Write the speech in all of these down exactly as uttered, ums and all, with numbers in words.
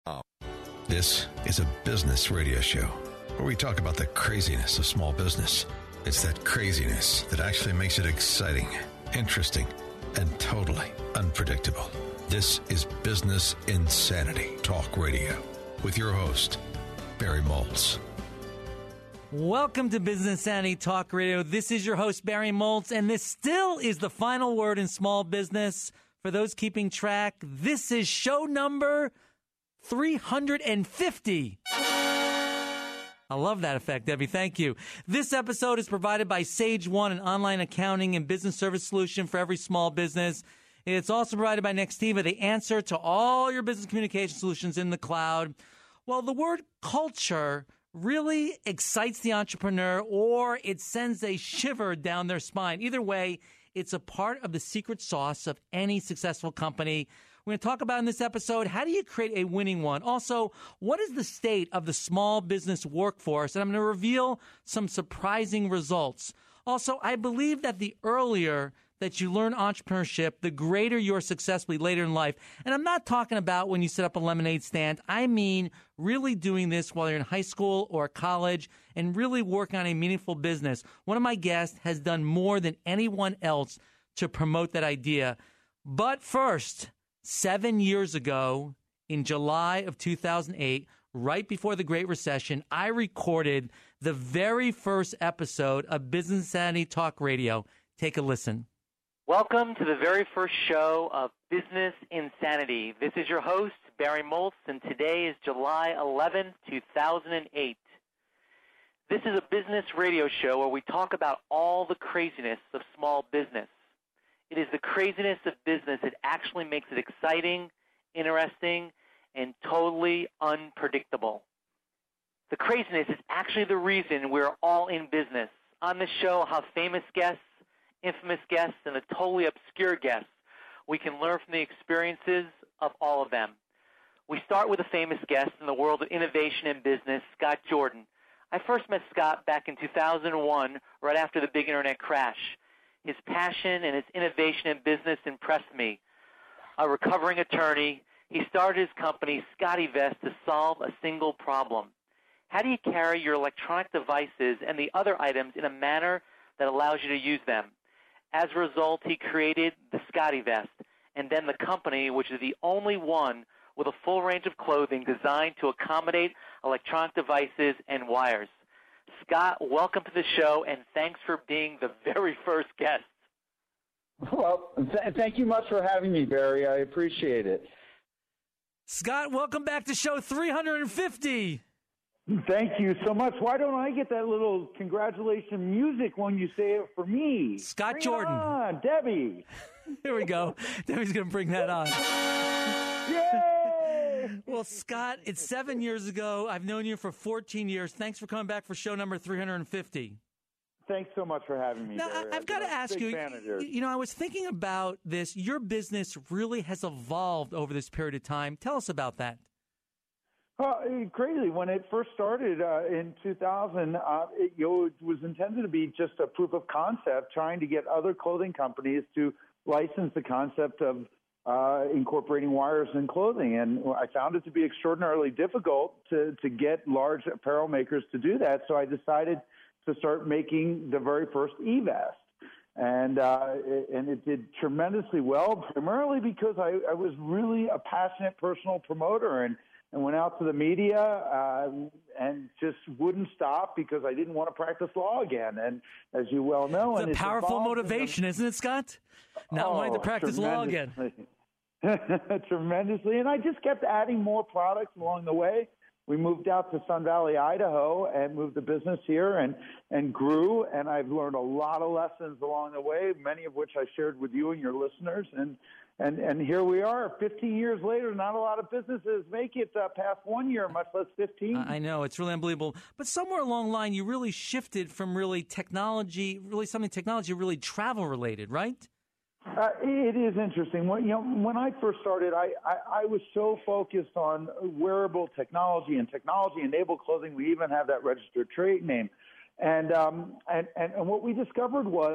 This is a business radio show where we talk about the craziness of small business. It's that craziness that actually makes it exciting, interesting, and totally unpredictable. This is Business Insanity Talk Radio with your host, Barry Moltz. Welcome to Business Insanity Talk Radio. This is your host, Barry Moltz, and this still is the final word in small business. For those keeping track, this is show number three hundred fifty. I love that effect, Debbie. Thank you. This episode is provided by Sage One, an online accounting and business service solution for every small business. It's also provided by Nextiva, the answer to all your business communication solutions in the cloud. Well, the word culture really excites the entrepreneur, or it sends a shiver down their spine. Either way, it's a part of the secret sauce of any successful company. We're going to talk about in this episode, how do you create a winning one? Also, what is the state of the small business workforce? And I'm going to reveal some surprising results. Also, I believe that the earlier that you learn entrepreneurship, the greater your success will be later in life. And I'm not talking about when you set up a lemonade stand. I mean really doing this while you're in high school or college and really working on a meaningful business. One of my guests has done more than anyone else to promote that idea. But first, seven years ago, in July of two thousand eight, right before the Great Recession, I recorded the very first episode of Business Insanity Talk Radio. Take a listen. Welcome to the very first show of Business Insanity. This is your host, Barry Moltz, and today is July eleventh, two thousand eight. This is a business radio show where we talk about all the craziness of small business. It is the craziness of business that actually makes it exciting, interesting, and totally unpredictable. The craziness is actually the reason we're all in business. On this show, I'll have famous guests, infamous guests, and the totally obscure guests. We can learn from the experiences of all of them. We start with a famous guest in the world of innovation and business, Scott Jordan. I first met Scott back in two thousand one, right after the big internet crash. His passion and his innovation in business impressed me. A recovering attorney, he started his company, ScottyVest, to solve a single problem. How do you carry your electronic devices and the other items in a manner that allows you to use them? As a result, he created the ScottyVest, and then the company, which is the only one with a full range of clothing designed to accommodate electronic devices and wires. Scott, welcome to the show, and thanks for being the very first guest. Well, th- thank you much for having me, Barry. I appreciate it. Scott, welcome back to show three hundred fifty. Thank you so much. Why don't I get that little congratulation music when you say it for me? Scott Bring Jordan. It on, Debbie. Here we go. Debbie's going to bring that on. Yay! Well, Scott, it's seven years ago. I've known you for fourteen years. Thanks for coming back for show number three hundred fifty. Thanks so much for having me, Now, Barry. I've got to ask you, you know, I was thinking about this. Your business really has evolved over this period of time. Tell us about that. Well, crazy. When it first started uh, in two thousand, uh, it, you know, it was intended to be just a proof of concept, trying to get other clothing companies to license the concept of uh, incorporating wires in clothing. And I found it to be extraordinarily difficult to, to get large apparel makers to do that. So I decided to start making the very first eVest. And uh, it, and it did tremendously well, primarily because I, I was really a passionate personal promoter and and went out to the media uh, and just wouldn't stop because I didn't want to practice law again. And as you well know, it's and a it's powerful motivation, isn't it, Scott? Not oh, wanting to practice law again. Tremendously. And I just kept adding more products along the way. We moved out to Sun Valley, Idaho, and moved the business here and, and grew. And I've learned a lot of lessons along the way, many of which I shared with you and your listeners. And and, and here we are, fifteen years later. Not a lot of businesses make it uh, past one year, much less fifteen. I know. It's really unbelievable. But somewhere along the line, you really shifted from really technology, really something technology, really travel-related, right? Uh, it is interesting. When, you know, when I first started, I, I, I was so focused on wearable technology and technology-enabled clothing. We even have that registered trade name. And, um, and, and, and what we discovered was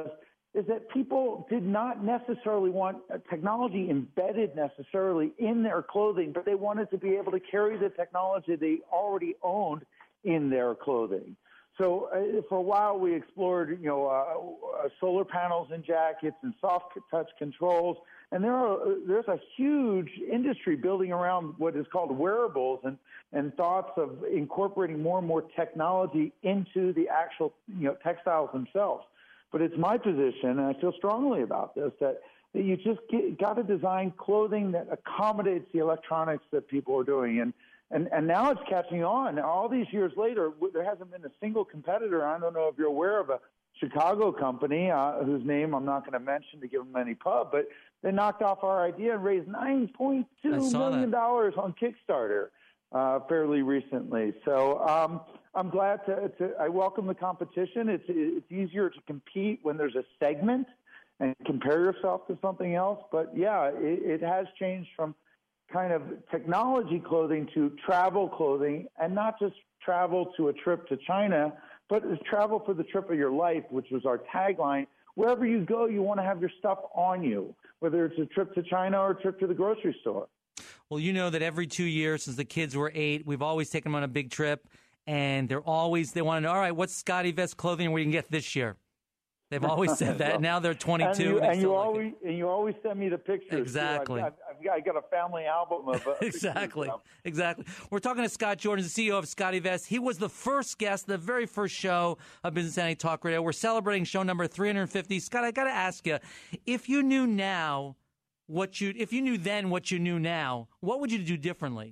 is that people did not necessarily want technology embedded necessarily in their clothing, but they wanted to be able to carry the technology they already owned in their clothing. So uh, for a while, we explored, you know, uh, uh, solar panels in jackets and soft touch controls. And there are there's a huge industry building around what is called wearables and, and thoughts of incorporating more and more technology into the actual, you know, textiles themselves. But it's my position, and I feel strongly about this, that, that you just get, got to design clothing that accommodates the electronics that people are doing. And And and now it's catching on. All these years later, there hasn't been a single competitor. I don't know if you're aware of a Chicago company uh, whose name I'm not going to mention to give them any pub, but they knocked off our idea and raised nine point two million dollars on Kickstarter uh, fairly recently. So um, I'm glad to, to – I welcome the competition. It's it's easier to compete when there's a segment and compare yourself to something else. But, yeah, it, it has changed from – kind of technology clothing to travel clothing, and not just travel to a trip to China, but travel for the trip of your life, which was our tagline. Wherever you go, you want to have your stuff on you, whether it's a trip to China or a trip to the grocery store. Well, you know that every two years since the kids were eight, we've always taken them on a big trip, and they're always, they want to know, all right, what's Scotty Vest clothing we can get this year? They've always said that. Now they're twenty-two. And you, and and you like always it. and you always send me the pictures. Exactly. I've, I've got, I got a family album of uh, exactly. Pictures. Exactly. We're talking to Scott Jordan, the C E O of Scotty Vest. He was the first guest, the very first show of Business Sanity Talk Radio. We're celebrating show number three hundred fifty. Scott, I got to ask you, if you knew now what you, if you knew then what you knew now, what would you do differently?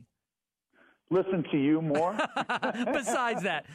Listen to you more. Besides that.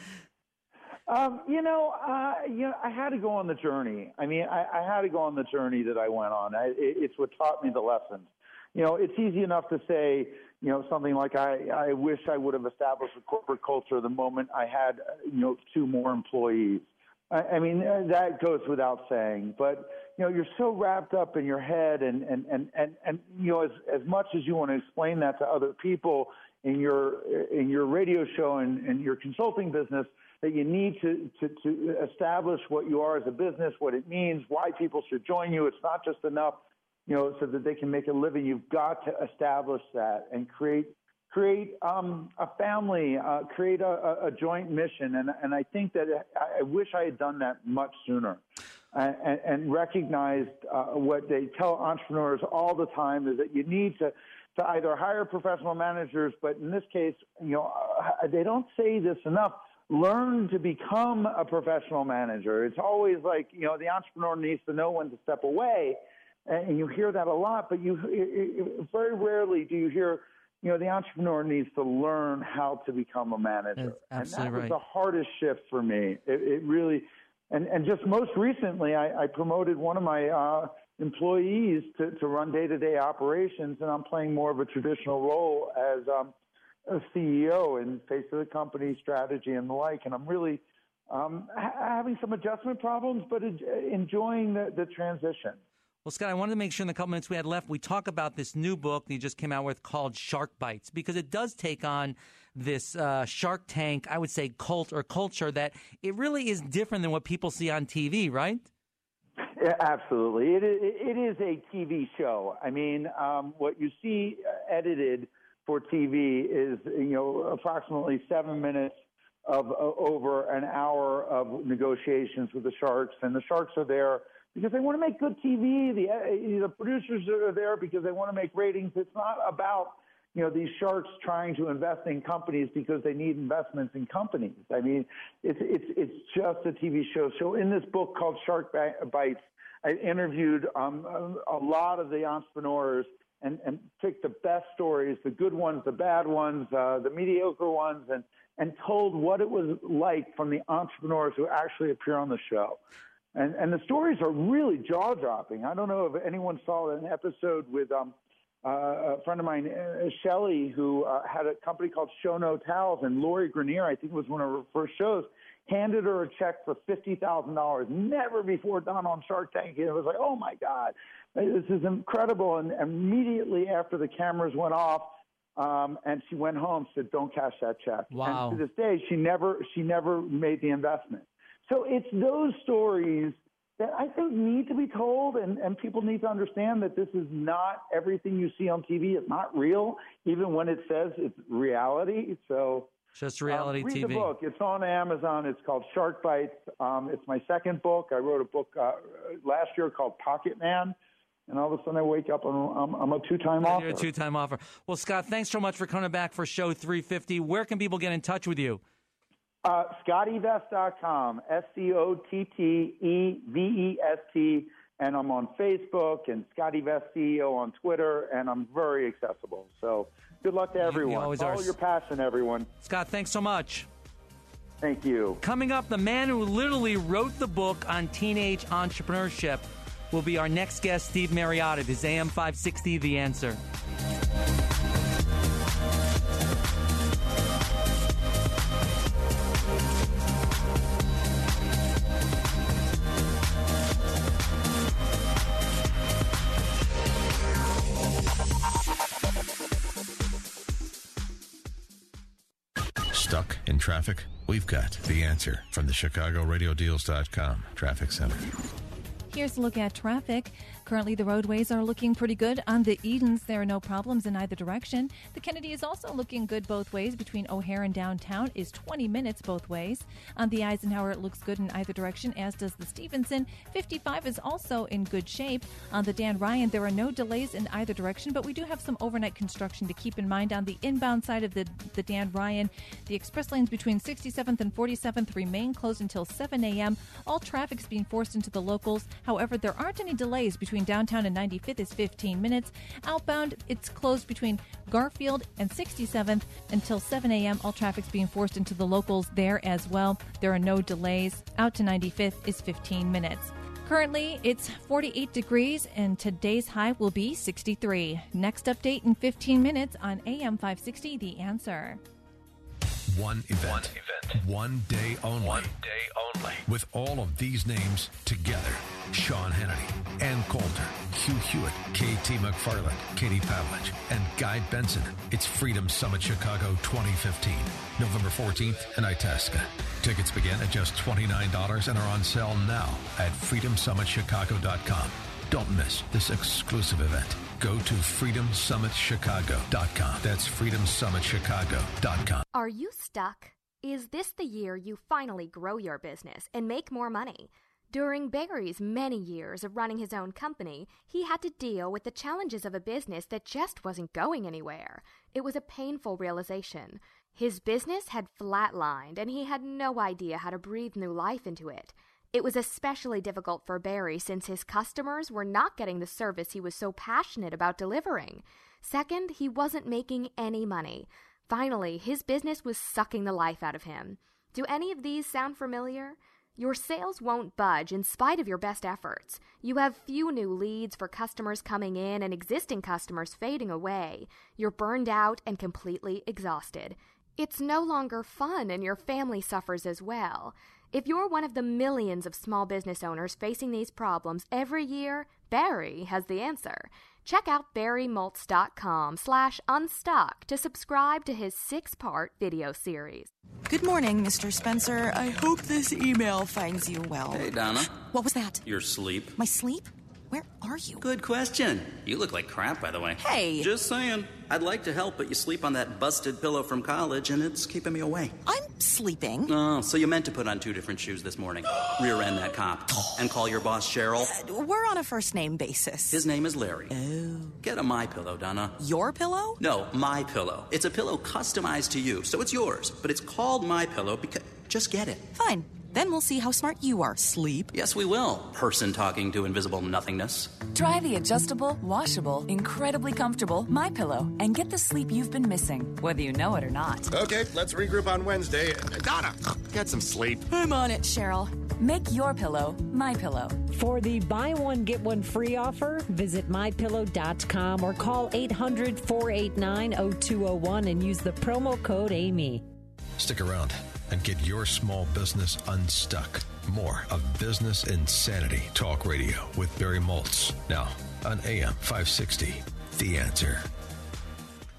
Um, you know, uh, you know, I had to go on the journey. I mean, I, I had to go on the journey that I went on. I, it, it's what taught me the lessons. You know, it's easy enough to say, you know, something like I, I wish I would have established a corporate culture the moment I had, you know, two more employees. I, I mean, that goes without saying. But, you know, you're so wrapped up in your head and, and, and, and, and you know, as, as much as you want to explain that to other people in your in your radio show and, and your consulting business, that you need to, to, to establish what you are as a business, what it means, why people should join you. It's not just enough, you know, so that they can make a living. You've got to establish that and create create um, a family, uh, create a, a joint mission. And, and I think that I, I wish I had done that much sooner and, and recognized uh, what they tell entrepreneurs all the time is that you need to, to either hire professional managers, but in this case, you know, they don't say this enough. Learn to become a professional manager. It's always like, you know, the entrepreneur needs to know when to step away, and you hear that a lot, but you it, it, very rarely do you hear, you know, the entrepreneur needs to learn how to become a manager. That's and that right. was the hardest shift for me. It, it really, and, and just most recently, I, I promoted one of my uh, employees to, to run day-to-day operations, and I'm playing more of a traditional role as um, a C E O and face of the company strategy and the like. And I'm really um, ha- having some adjustment problems, but en- enjoying the, the transition. Well, Scott, I wanted to make sure in the couple minutes we had left, we talk about this new book that you just came out with called Shark Bites, because it does take on this uh, Shark Tank, I would say, cult or culture that it really is different than what people see on T V, right? Yeah, absolutely. It is, it is a T V show. I mean, um, what you see edited for T V is, you know, approximately seven minutes of uh, over an hour of negotiations with the sharks. And the sharks are there because they want to make good T V. The, uh, the producers are there because they want to make ratings. It's not about, you know, these sharks trying to invest in companies because they need investments in companies. I mean, it's, it's, it's just a T V show. So in this book called Shark Bites, I interviewed um, a lot of the entrepreneurs and, and picked the best stories, the good ones, the bad ones, uh, the mediocre ones, and, and told what it was like from the entrepreneurs who actually appear on the show. And, and the stories are really jaw-dropping. I don't know if anyone saw an episode with um, uh, a friend of mine, uh, Shelley, who uh, had a company called Show No Towels, and Lori Grenier, I think it was one of her first shows, handed her a check for fifty thousand dollars, never before done on Shark Tank. And it was like, oh, my God, this is incredible. And immediately after the cameras went off, um, and she went home, said, don't cash that check. Wow. And to this day, she never, she never made the investment. So it's those stories that I think need to be told, and, and people need to understand that this is not everything you see on T V. It's not real, even when it says it's reality. So just reality um, read T V. Read the book. It's on Amazon. It's called Shark Bites. Um, it's my second book. I wrote a book uh, last year called Pocket Man. And all of a sudden I wake up and I'm, I'm a two-time author. You're a two-time author. Well, Scott, thanks so much for coming back for show three fifty. Where can people get in touch with you? Uh, Scotty Vest dot com, S C O T T E V E S T, and I'm on Facebook and Scotty Vest C E O on Twitter, and I'm very accessible. So good luck to everyone. You, you always Follow are. your passion, everyone. Scott, thanks so much. Thank you. Coming up, the man who literally wrote the book on teenage entrepreneurship will be our next guest, Steve Mariotta. This is A M five sixty, The Answer. Stuck in traffic? We've got the answer from the Chicago Radio Deals dot com Traffic Center. Here's a look at traffic. Currently, the roadways are looking pretty good. On the Edens, there are no problems in either direction. The Kennedy is also looking good both ways. Between O'Hare and downtown is twenty minutes both ways. On the Eisenhower, it looks good in either direction, as does the Stevenson. fifty-five is also in good shape. On the Dan Ryan, there are no delays in either direction, but we do have some overnight construction to keep in mind. On the inbound side of the, the Dan Ryan, the express lanes between sixty-seventh and forty-seventh remain closed until seven a.m. All traffic is being forced into the locals. However, there aren't any delays. Between downtown and ninety-fifth is fifteen minutes. Outbound, it's closed between Garfield and sixty-seventh until seven a.m. All traffic's being forced into the locals there as well. There are no delays. Out to ninety-fifth is fifteen minutes. Currently, it's forty-eight degrees, and today's high will be sixty-three. Next update in fifteen minutes on A M five sixty, The Answer. One event. One event. One day only. One day only. With all of these names together. Sean Hannity, Ann Coulter, Hugh Hewitt, K T McFarland, Katie Pavlich, and Guy Benson. It's Freedom Summit Chicago twenty fifteen. November fourteenth in Itasca. Tickets begin at just twenty-nine dollars and are on sale now at freedom summit chicago dot com. Don't miss this exclusive event. Go to freedom summit chicago dot com. That's freedom summit chicago dot com. Are you stuck? Is this the year you finally grow your business and make more money? During Barry's many years of running his own company, he had to deal with the challenges of a business that just wasn't going anywhere. It was a painful realization. His business had flatlined, and he had no idea how to breathe new life into it. It was especially difficult for Barry since his customers were not getting the service he was so passionate about delivering. Second, he wasn't making any money. Finally, his business was sucking the life out of him. Do any of these sound familiar? Your sales won't budge in spite of your best efforts. You have few new leads for customers coming in and existing customers fading away. You're burned out and completely exhausted. It's no longer fun, and your family suffers as well. If you're one of the millions of small business owners facing these problems every year, Barry has the answer. Check out barry moltz dot com slash unstuck to subscribe to his six-part video series. Good morning, Mister Spencer. I hope this email finds you well. Hey, Donna. What was that? Your sleep. My sleep? Where are you? Good question. You look like crap, by the way. Hey! Just saying. I'd like to help, but you sleep on that busted pillow from college, and it's keeping me away. I'm sleeping. Oh, so you meant to put on two different shoes this morning. Rear end that cop. And call your boss Cheryl. Uh, we're on a first-name basis. His name is Larry. Oh. Get a My Pillow, Donna. Your pillow? No, My Pillow. It's a pillow customized to you, so it's yours. But it's called My Pillow because... Just get it. Fine. Then we'll see how smart you are, sleep. Yes, we will. Person talking to invisible nothingness. Try the adjustable, washable, incredibly comfortable MyPillow and get the sleep you've been missing, whether you know it or not. Okay, let's regroup on Wednesday. Donna, get some sleep. I'm on it, Cheryl. Make your pillow MyPillow. For the buy one, get one free offer, visit my pillow dot com or call eight hundred, four eight nine, oh two oh one and use the promo code Amy. Stick around and get your small business unstuck. More of Business Insanity Talk Radio with Barry Moltz. Now on A M five sixty, The Answer.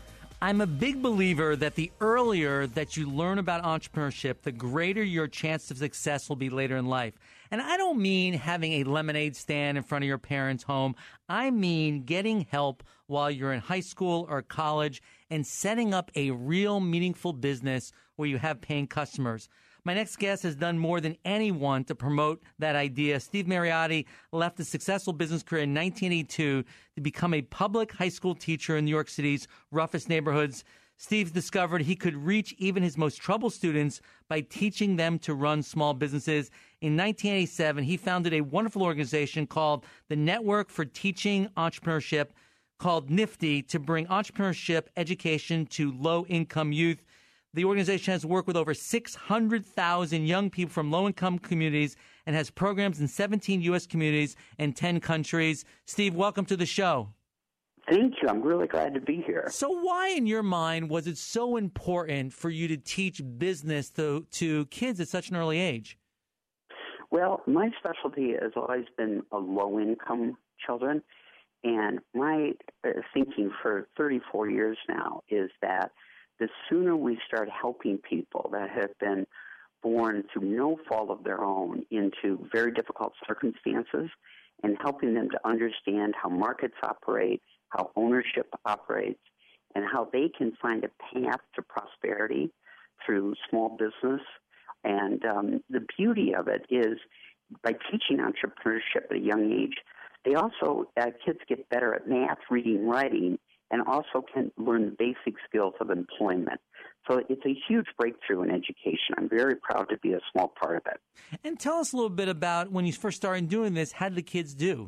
I'm a big believer that the earlier that you learn about entrepreneurship, the greater your chance of success will be later in life. And I don't mean having a lemonade stand in front of your parents' home. I mean getting help while you're in high school or college and setting up a real meaningful business where you have paying customers. My next guest has done more than anyone to promote that idea. Steve Mariotti left a successful business career in nineteen eighty-two to become a public high school teacher in New York City's roughest neighborhoods. Steve discovered he could reach even his most troubled students by teaching them to run small businesses. In nineteen eighty-seven, he founded a wonderful organization called the Network for Teaching Entrepreneurship, called NIFTY, to bring entrepreneurship education to low-income youth. The organization has worked with over six hundred thousand young people from low-income communities and has programs in seventeen U S communities and ten countries. Steve, welcome to the show. Thank you. I'm really glad to be here. So why, in your mind, was it so important for you to teach business to, to kids at such an early age? Well, my specialty has always been a low-income children, and my uh, thinking for thirty-four years now is that the sooner we start helping people that have been born through no fault of their own into very difficult circumstances and helping them to understand how markets operate, how ownership operates, and how they can find a path to prosperity through small business. And um, the beauty of it is by teaching entrepreneurship at a young age, they also, uh, kids get better at math, reading, writing, and also can learn the basic skills of employment. So it's a huge breakthrough in education. I'm very proud to be a small part of it. And tell us a little bit about when you first started doing this, how did the kids do?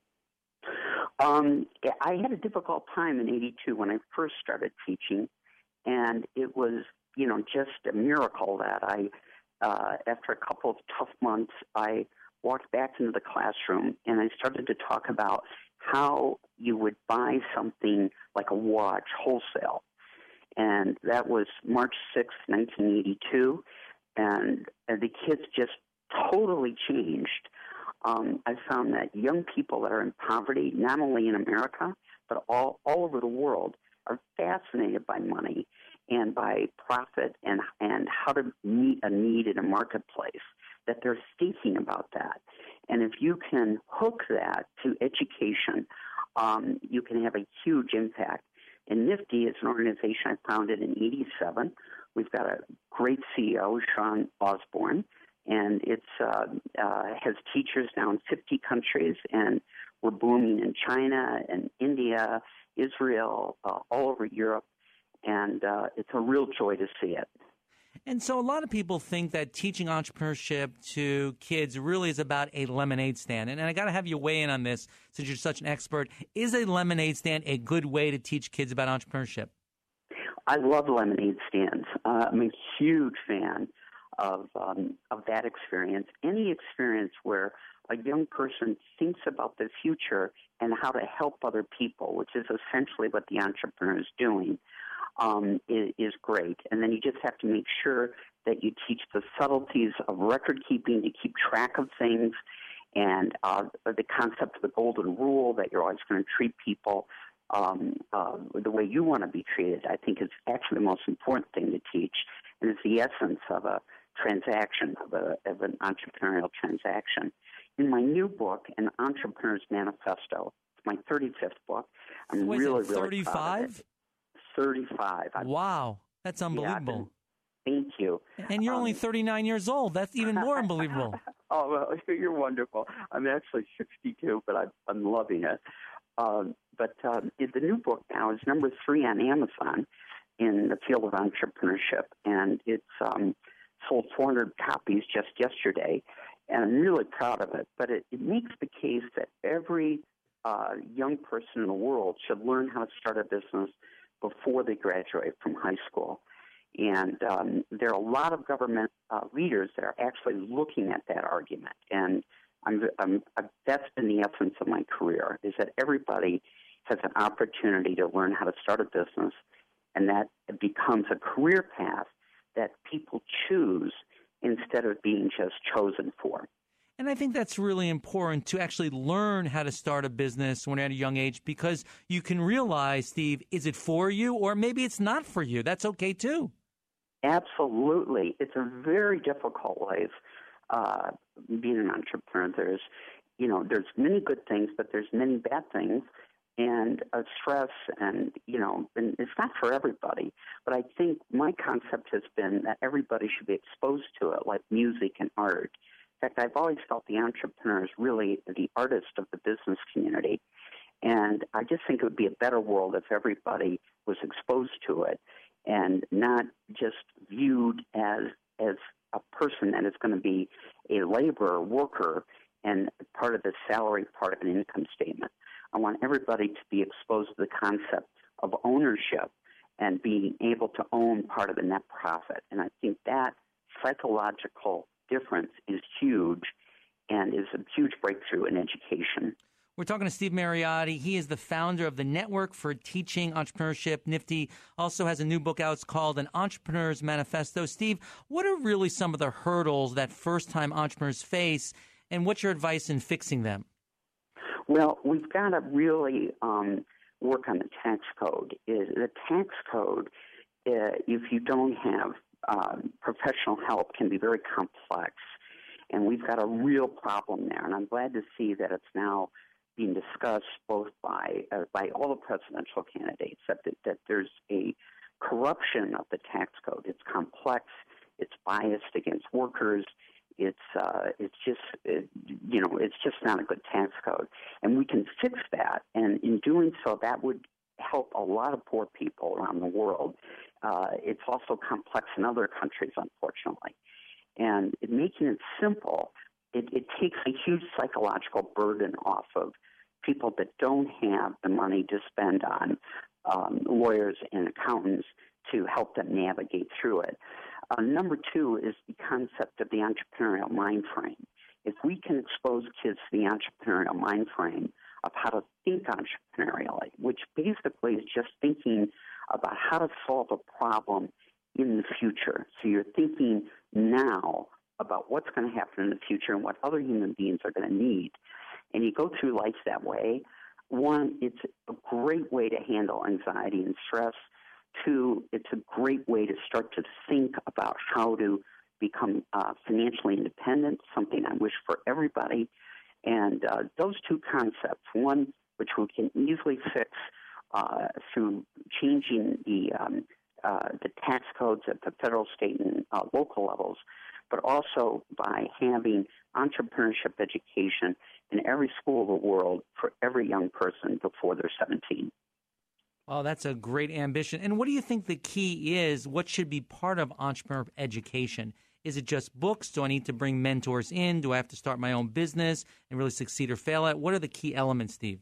Um, I had a difficult time in eighty-two when I first started teaching, and it was, you know, just a miracle that I, uh, after a couple of tough months, I walked back into the classroom and I started to talk about how you would buy something like a watch wholesale. And that was March sixth, nineteen eighty-two, and, and the kids just totally changed. Um, I found that young people that are in poverty, not only in America, but all, all over the world, are fascinated by money and by profit and, and how to meet a need in a marketplace, that they're thinking about that. And if you can hook that to education, um, you can have a huge impact. And NIFTY is an organization I founded in eighty-seven. We've got a great C E O, Sean Osborne, and it's uh, uh, has teachers now in fifty countries, and we're booming in China and India, Israel, uh, all over Europe, and uh, it's a real joy to see it. And so a lot of people think that teaching entrepreneurship to kids really is about a lemonade stand. And, and I got to have you weigh in on this since you're such an expert. Is a lemonade stand a good way to teach kids about entrepreneurship? I love lemonade stands. Uh, I'm a huge fan of um, of that experience. Any experience where a young person thinks about the future and how to help other people, which is essentially what the entrepreneur is doing, um, is, is great. And then you just have to make sure that you teach the subtleties of record keeping to keep track of things, and uh, the concept of the golden rule, that you're always going to treat people um, uh, the way you want to be treated, I think is actually the most important thing to teach, and it's the essence of a transaction, of, a, of an entrepreneurial transaction. In my new book, An Entrepreneur's Manifesto, it's my thirty-fifth book. I'm What is really, it, really thirty-five? proud of it. thirty-five. I've, Wow, that's unbelievable. Yeah, been, thank you. And you're um, only thirty-nine years old. That's even more unbelievable. Oh, well, you're wonderful. I'm actually sixty-two, but I'm, I'm loving it. Um, but um, the new book now is number three on Amazon in the field of entrepreneurship, and it's um, sold four hundred copies just yesterday, and I'm really proud of it. But it, it makes the case that every uh, young person in the world should learn how to start a business before they graduate from high school. And um, there are a lot of government uh, leaders that are actually looking at that argument. And I'm, I'm, I'm, that's been the essence of my career, is that everybody has an opportunity to learn how to start a business, and that it becomes a career path that people choose instead of being just chosen for. And I think that's really important to actually learn how to start a business when you're at a young age, because you can realize, Steve, is it for you or maybe it's not for you? That's okay too. Absolutely. It's a very difficult life, uh, being an entrepreneur. There's, you know, there's many good things, but there's many bad things. And uh, stress, and, you know, and it's not for everybody. But I think my concept has been that everybody should be exposed to it, like music and art. In fact, I've always felt the entrepreneur is really the artist of the business community. And I just think it would be a better world if everybody was exposed to it and not just viewed as as a person that is going to be a laborer, worker, and part of the salary, part of an income statement. I want everybody to be exposed to the concept of ownership and being able to own part of the net profit. And I think that psychological difference is huge and is a huge breakthrough in education. We're talking to Steve Mariotti. He is the founder of the Network for Teaching Entrepreneurship. NIFTY also has a new book out. It's called An Entrepreneur's Manifesto. Steve, what are really some of the hurdles that first-time entrepreneurs face, and what's your advice in fixing them? Well, we've got to really um, work on the tax code. The tax code, uh, if you don't have um, professional help, can be very complex, and we've got a real problem there. And I'm glad to see that it's now being discussed both by uh, by all the presidential candidates, that, that that there's a corruption of the tax code. It's complex. It's biased against workers. It's uh, it's just it, you know it's just not a good tax code, and we can fix that. And in doing so, that would help a lot of poor people around the world. Uh, it's also complex in other countries, unfortunately. And in making it simple, it, it takes a huge psychological burden off of people that don't have the money to spend on um, lawyers and accountants to help them navigate through it. Uh, number two is the concept of the entrepreneurial mind frame. If we can expose kids to the entrepreneurial mind frame of how to think entrepreneurially, which basically is just thinking about how to solve a problem in the future. So you're thinking now about what's going to happen in the future and what other human beings are going to need. And you go through life that way. One, it's a great way to handle anxiety and stress. Two, it's a great way to start to think about how to become uh, financially independent, something I wish for everybody. And uh, those two concepts, one which we can easily fix uh, through changing the um, uh, the tax codes at the federal, state, and uh, local levels, but also by having entrepreneurship education in every school of the world for every young person before they're seventeen. Oh, that's a great ambition. And what do you think the key is? What should be part of entrepreneur education? Is it just books? Do I need to bring mentors in? Do I have to start my own business and really succeed or fail at? What are the key elements, Steve?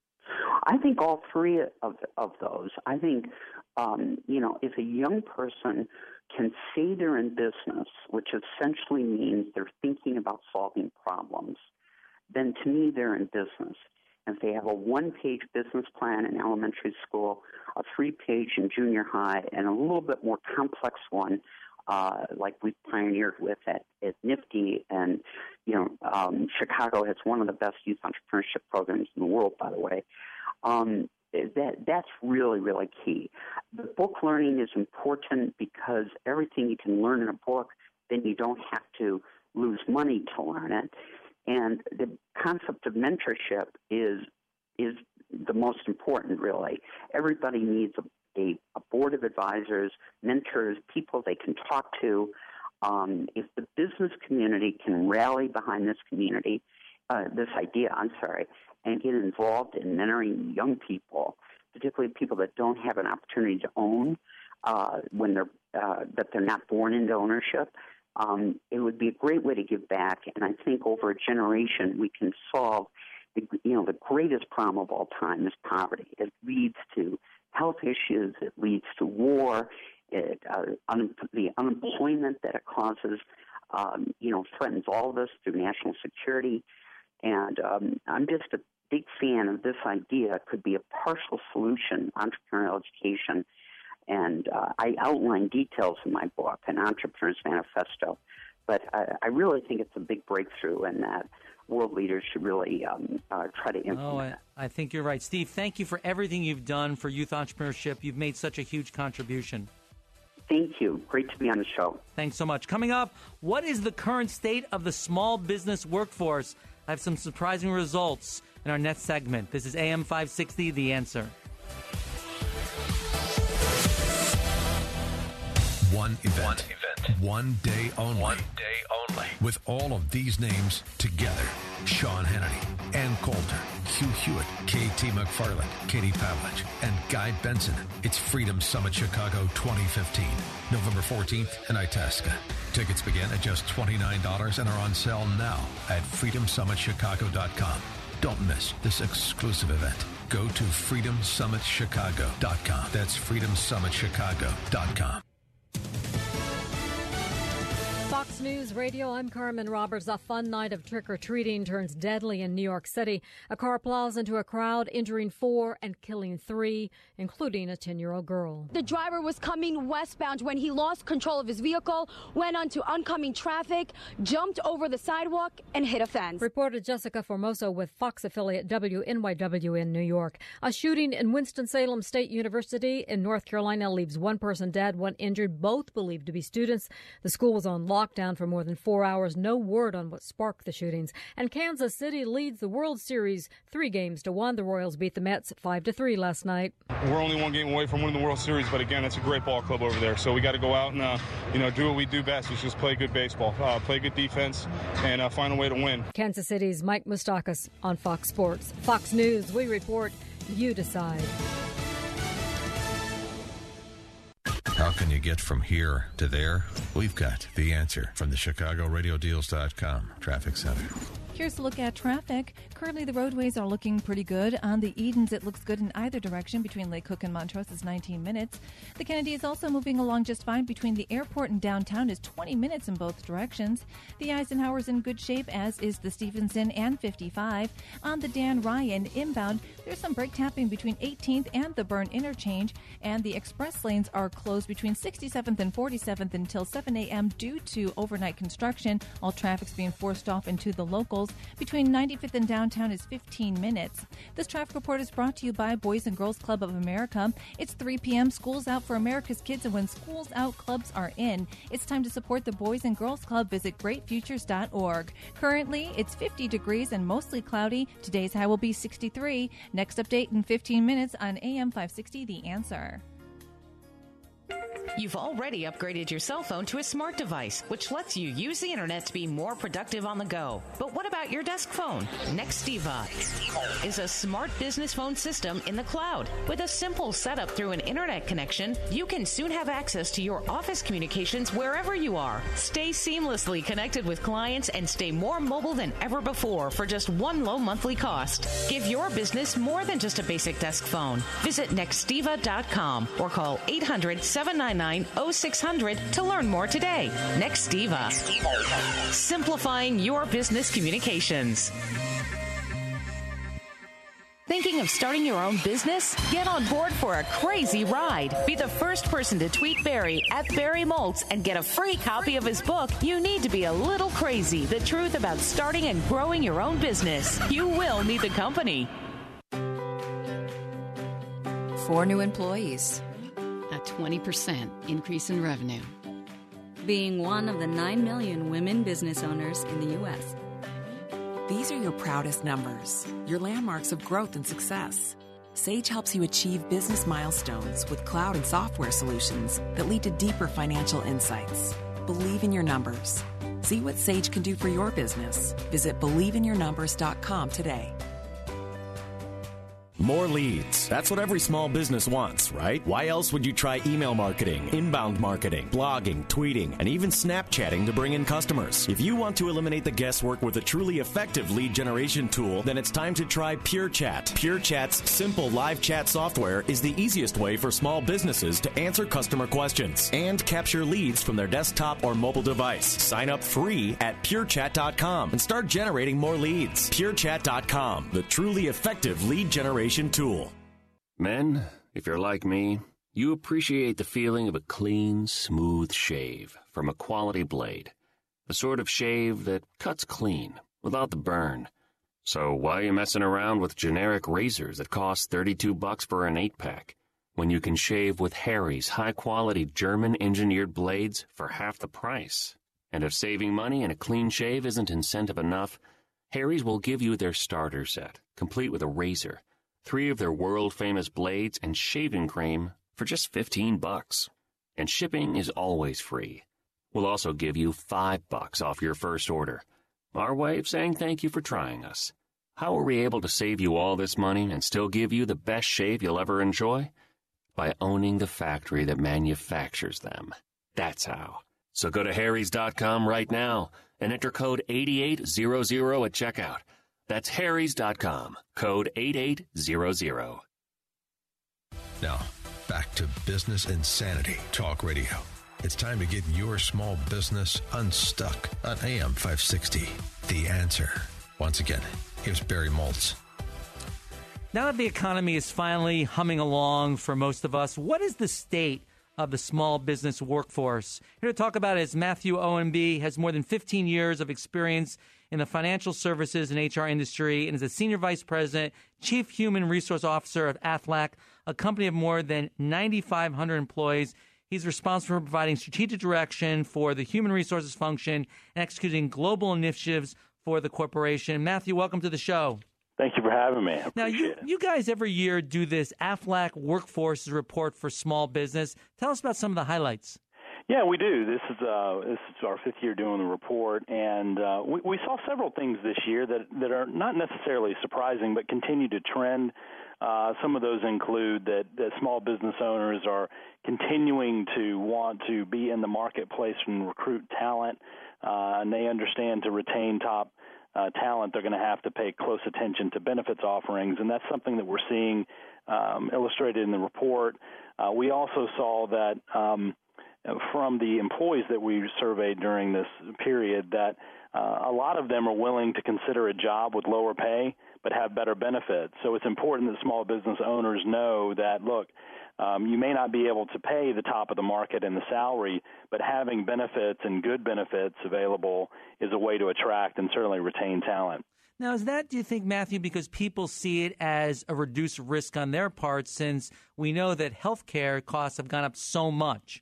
I think all three of of those. I think, um, you know, if a young person can say they're in business, which essentially means they're thinking about solving problems, then to me they're in business. And if they have a one-page business plan in elementary school, a three-page in junior high, and a little bit more complex one, uh, like we've pioneered with at, at NIFTY, and you know, um, Chicago has one of the best youth entrepreneurship programs in the world, by the way. Um, that that's really, really key. The book learning is important because everything you can learn in a book, then you don't have to lose money to learn it. And the concept of mentorship is is the most important, really. Everybody needs a, a, a board of advisors, mentors, people they can talk to. Um, if the business community can rally behind this community, uh, this idea, I'm sorry, and get involved in mentoring young people, particularly people that don't have an opportunity to own uh, when they're uh, that they're not born into ownership. Um, it would be a great way to give back, and I think over a generation we can solve the, you know, the greatest problem of all time is poverty. It leads to health issues. It leads to war. It, uh, un- the unemployment that it causes, um, you know, threatens all of us through national security. And um, I'm just a big fan of this idea. It could be a partial solution, entrepreneurial education. And uh, I outline details in my book, An Entrepreneur's Manifesto. but I, I really think it's a big breakthrough, and that world leaders should really um, uh, try to implement Oh, I, it. I think you're right. Steve, thank you for everything you've done for youth entrepreneurship. You've made such a huge contribution. Thank you. Great to be on the show. Thanks so much. Coming up, what is the current state of the small business workforce? I have some surprising results in our next segment. This is A M five sixty, The Answer. One event. One event. One day only. One day only. With all of these names together. Sean Hannity, Ann Coulter, Hugh Hewitt, K T McFarland, Katie Pavlich, and Guy Benson. It's Freedom Summit Chicago twenty fifteen. November fourteenth in Itasca. Tickets begin at just twenty-nine dollars and are on sale now at freedom summit chicago dot com. Don't miss this exclusive event. Go to freedom summit chicago dot com. That's freedom summit chicago dot com. Fox News Radio, I'm Carmen Roberts. A fun night of trick-or-treating turns deadly in New York City. A car plows into a crowd, injuring four and killing three, including a ten-year-old girl. The driver was coming westbound when he lost control of his vehicle, went onto oncoming traffic, jumped over the sidewalk, and hit a fence. Reporter Jessica Formoso with Fox affiliate W N Y W in New York. A shooting in Winston-Salem State University in North Carolina leaves one person dead, one injured, both believed to be students. The school was on lockdown for more than four hours. No word on what sparked the shootings. And Kansas City leads the World Series three games to one. The Royals beat the Mets five to three last night. We're only one game away from winning the World Series, but again, it's a great ball club over there. So we got to go out and uh, you know do what we do best, which is just play good baseball, uh, play good defense, and uh, find a way to win. Kansas City's Mike Moustakas on Fox Sports. Fox News, we report, you decide. How can you get from here to there? We've got the answer from the Chicago Radio Deals dot com Traffic Center. Here's a look at traffic. Currently, the roadways are looking pretty good. On the Edens, it looks good in either direction. Between Lake Cook and Montrose is nineteen minutes. The Kennedy is also moving along just fine. Between the airport and downtown is twenty minutes in both directions. The Eisenhower's in good shape, as is the Stevenson and fifty-five. On the Dan Ryan inbound, there's some brake tapping between eighteenth and the Byrne interchange, and the express lanes are closed between sixty-seventh and forty-seventh until seven a.m. due to overnight construction. All traffic's being forced off into the locals. Between ninety-fifth and downtown is fifteen minutes. This traffic report is brought to you by Boys and Girls Club of America. It's three p.m. School's out for America's kids, and when school's out, clubs are in. It's time to support the Boys and Girls Club. Visit great futures dot org. Currently, it's fifty degrees and mostly cloudy. Today's high will be sixty-three. Next update in fifteen minutes on A M five sixty, The Answer. You've already upgraded your cell phone to a smart device, which lets you use the internet to be more productive on the go. But what about your desk phone? Nextiva is a smart business phone system in the cloud. With a simple setup through an internet connection, you can soon have access to your office communications wherever you are. Stay seamlessly connected with clients and stay more mobile than ever before for just one low monthly cost. Give your business more than just a basic desk phone. Visit nextiva dot com or call eight hundred, seven nine nine, oh six hundred to learn more today. Nextiva. Simplifying your business communications. Thinking of starting your own business? Get on board for a crazy ride. Be the first person to tweet Barry at Barry Moltz and get a free copy of his book, You Need to Be a Little Crazy, The Truth About Starting and Growing Your Own Business. You will need the company. Four new employees. A twenty percent increase in revenue. Being one of the nine million women business owners in the U S These are your proudest numbers, your landmarks of growth and success. Sage helps you achieve business milestones with cloud and software solutions that lead to deeper financial insights. Believe in your numbers. See what Sage can do for your business. Visit believe in your numbers dot com today. More leads. That's what every small business wants, right? Why else would you try email marketing, inbound marketing, blogging, tweeting, and even Snapchatting to bring in customers? If you want to eliminate the guesswork with a truly effective lead generation tool, then it's time to try PureChat. PureChat's simple live chat software is the easiest way for small businesses to answer customer questions and capture leads from their desktop or mobile device. Sign up free at pure chat dot com and start generating more leads. pure chat dot com, the truly effective lead generation tool. Men, if you're like me, you appreciate the feeling of a clean, smooth shave from a quality blade. The sort of shave that cuts clean, without the burn. So why are you messing around with generic razors that cost thirty-two bucks for an eight-pack, when you can shave with Harry's high-quality German-engineered blades for half the price? And if saving money and a clean shave isn't incentive enough, Harry's will give you their starter set, complete with a razor, three of their world-famous blades, and shaving cream for just fifteen bucks. And shipping is always free. We'll also give you five bucks off your first order. Our way of saying thank you for trying us. How are we able to save you all this money and still give you the best shave you'll ever enjoy? By owning the factory that manufactures them. That's how. So go to harrys dot com right now and enter code eighty-eight hundred at checkout. That's harrys dot com, code eighty-eight hundred. Now, back to Business Insanity Talk Radio. It's time to get your small business unstuck on A M five sixty. The Answer. Once again, here's Barry Moltz. Now that the economy is finally humming along for most of us, what is the state of the small business workforce? Here to talk about it is Matthew Owenby, has more than fifteen years of experience in the financial services and H R industry, and is a Senior Vice President, Chief Human Resource Officer of Aflac, a company of more than nine thousand five hundred employees. He's responsible for providing strategic direction for the human resources function and executing global initiatives for the corporation. Matthew, welcome to the show. Thank you for having me. I now, you, it. you guys every year do this Aflac Workforce Report for Small Business. Tell us about some of the highlights. Yeah, we do. This is uh, this is our fifth year doing the report, and uh, we, we saw several things this year that, that are not necessarily surprising, but continue to trend. Uh, some of those include that, that small business owners are continuing to want to be in the marketplace and recruit talent, uh, and they understand to retain top uh, talent, they're going to have to pay close attention to benefits offerings, and that's something that we're seeing um, illustrated in the report. Uh, we also saw that um, from the employees that we surveyed during this period that uh, a lot of them are willing to consider a job with lower pay but have better benefits. So it's important that small business owners know that, look, um, you may not be able to pay the top of the market in the salary, but having benefits and good benefits available is a way to attract and certainly retain talent. Now, is that, do you think, Matthew, because people see it as a reduced risk on their part, since we know that health care costs have gone up so much?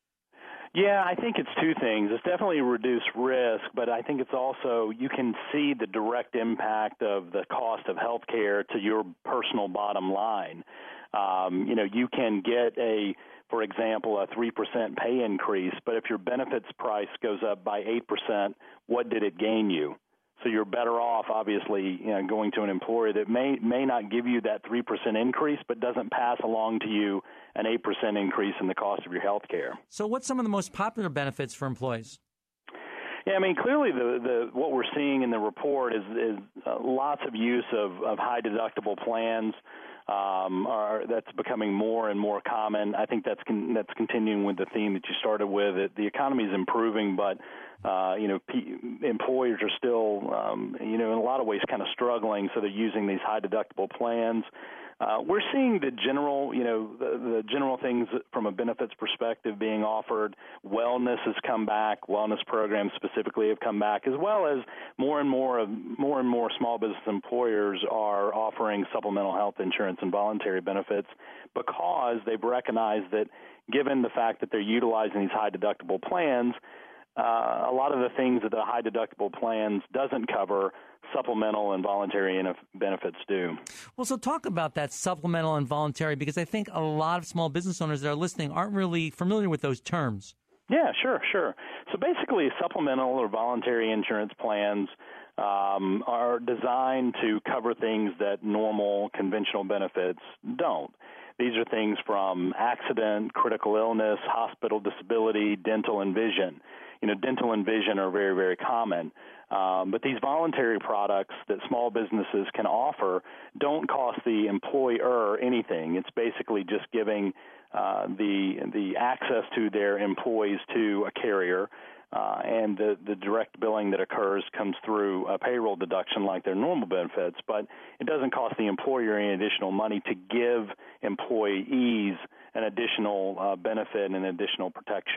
Yeah, I think it's two things. It's definitely reduced risk, but I think it's also you can see the direct impact of the cost of health care to your personal bottom line. Um, you know, you can get a, for example, a three percent pay increase, but if your benefits price goes up by eight percent, what did it gain you? So you're better off, obviously, you know, going to an employer that may may not give you that three percent increase, but doesn't pass along to you an eight percent increase in the cost of your health care. So what's some of the most popular benefits for employees? Yeah, I mean, clearly the, the what we're seeing in the report is, is uh, lots of use of, of high deductible plans. Um, are, that's becoming more and more common. I think that's con- that's continuing with the theme that you started with. It, the economy is improving, but uh, you know, p- employers are still, um, you know, in a lot of ways, kind of struggling. So they're using these high deductible plans. Uh, we're seeing the general, you know, the, the general things from a benefits perspective being offered. Wellness has come back. Wellness programs specifically have come back, as well as more and more of more and more small business employers are offering supplemental health insurance and voluntary benefits because they've recognized that, given the fact that they're utilizing these high deductible plans, uh, a lot of the things that the high deductible plans doesn't cover, supplemental and voluntary benefits do. Well, so talk about that supplemental and voluntary, because I think a lot of small business owners that are listening aren't really familiar with those terms. Yeah, sure, sure. So basically, supplemental or voluntary insurance plans um, are designed to cover things that normal conventional benefits don't. These are things from accident, critical illness, hospital disability, dental, and vision. You know, dental and vision are very, very common. Um, but these voluntary products that small businesses can offer don't cost the employer anything. It's basically just giving uh, the the access to their employees to a carrier, uh, and the, the direct billing that occurs comes through a payroll deduction like their normal benefits. But it doesn't cost the employer any additional money to give employees an additional uh, benefit and additional protection.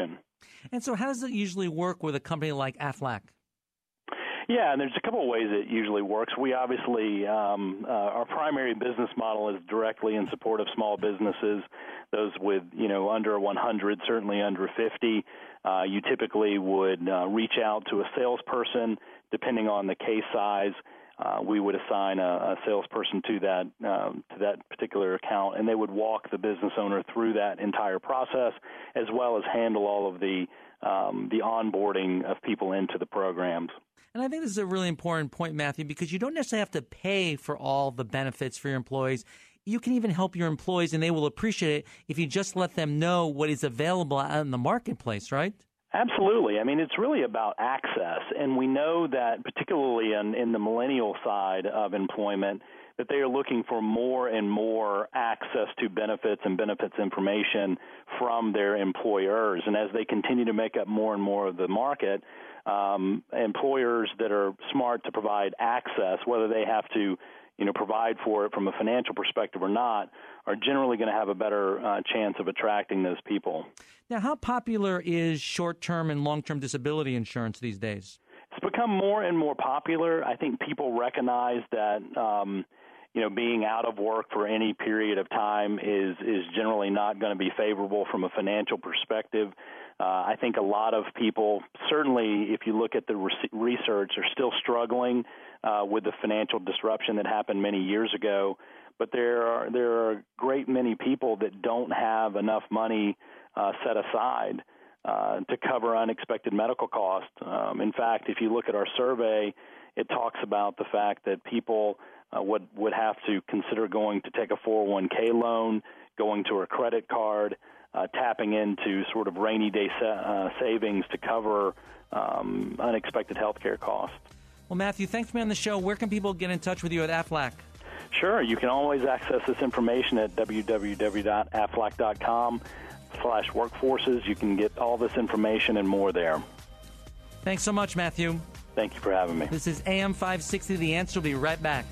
And so how does it usually work with a company like Aflac? Yeah, and there's a couple of ways it usually works. We obviously, um, uh, our primary business model is directly in support of small businesses, those with, you know, under one hundred, certainly under fifty. Uh, you typically would uh, reach out to a salesperson, depending on the case size. Uh, we would assign a, a salesperson to that um, to that particular account, and they would walk the business owner through that entire process, as well as handle all of the um, the onboarding of people into the programs. And I think this is a really important point, Matthew, because you don't necessarily have to pay for all the benefits for your employees. You can even help your employees, and they will appreciate it if you just let them know what is available out in the marketplace, right? Absolutely. I mean, it's really about access, and we know that particularly in, in the millennial side of employment, that they are looking for more and more access to benefits and benefits information from their employers. And as they continue to make up more and more of the market, um, employers that are smart to provide access, whether they have to, you know, provide for it from a financial perspective or not, are generally going to have a better uh, chance of attracting those people. Now, how popular is short-term and long-term disability insurance these days? It's become more and more popular. I think people recognize that, um, you know, being out of work for any period of time is is generally not going to be favorable from a financial perspective. Uh, I think a lot of people, certainly if you look at the re- research, are still struggling uh, with the financial disruption that happened many years ago. But there are there are a great many people that don't have enough money uh, set aside uh, to cover unexpected medical costs. Um, in fact, if you look at our survey, it talks about the fact that people uh, would would have to consider going to take a four oh one k loan, going to a credit card, uh, tapping into sort of rainy day sa- uh, savings to cover um, unexpected health care costs. Well, Matthew, thanks for being on the show. Where can people get in touch with you at Aflac? Sure. You can always access this information at w w w dot aflac dot com slash workforces. You can get all this information and more there. Thanks so much, Matthew. Thank you for having me. This is A M five sixty. The Answer. Will be right back.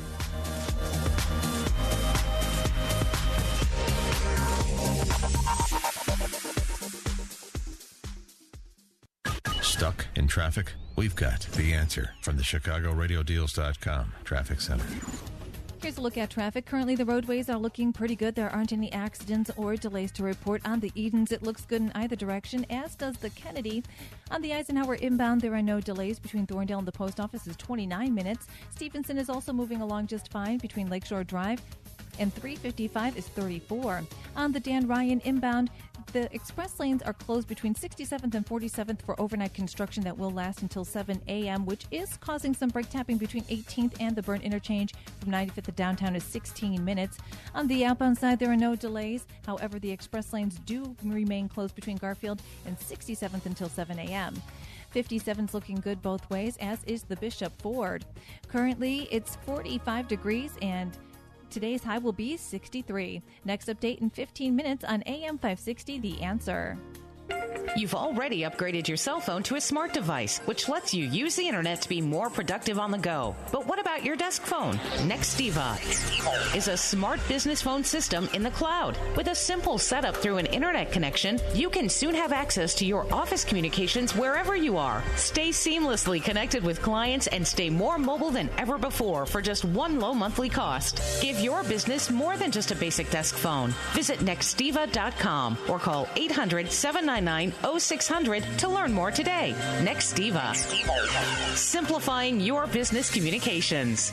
Stuck in traffic? We've got the answer from the Chicago Radio Deals dot com Traffic Center. Here's a look at traffic. Currently, the roadways are looking pretty good. There aren't any accidents or delays to report. On the Edens, it looks good in either direction, as does the Kennedy. On the Eisenhower inbound, there are no delays. Between Thorndale and the post office is twenty-nine minutes. Stevenson is also moving along just fine between Lakeshore Drive and three fifty-five is thirty-four. On the Dan Ryan inbound, the express lanes are closed between sixty-seventh and forty-seventh for overnight construction that will last until seven a.m., which is causing some brake tapping between eighteenth and the Burn interchange from ninety-fifth to downtown is sixteen minutes. On the outbound side, there are no delays. However, the express lanes do remain closed between Garfield and sixty-seventh until seven a.m. fifty-seven's looking good both ways, as is the Bishop Ford. Currently, it's forty-five degrees and today's high will be sixty-three. Next update in fifteen minutes on A M five sixty, The Answer. You've already upgraded your cell phone to a smart device, which lets you use the internet to be more productive on the go. But what about your desk phone? Nextiva is a smart business phone system in the cloud. With a simple setup through an internet connection, you can soon have access to your office communications wherever you are. Stay seamlessly connected with clients and stay more mobile than ever before for just one low monthly cost. Give your business more than just a basic desk phone. Visit nextiva dot com or call eight hundred, seven nine nine, oh six hundred to learn more today. Nextiva. Simplifying your business communications.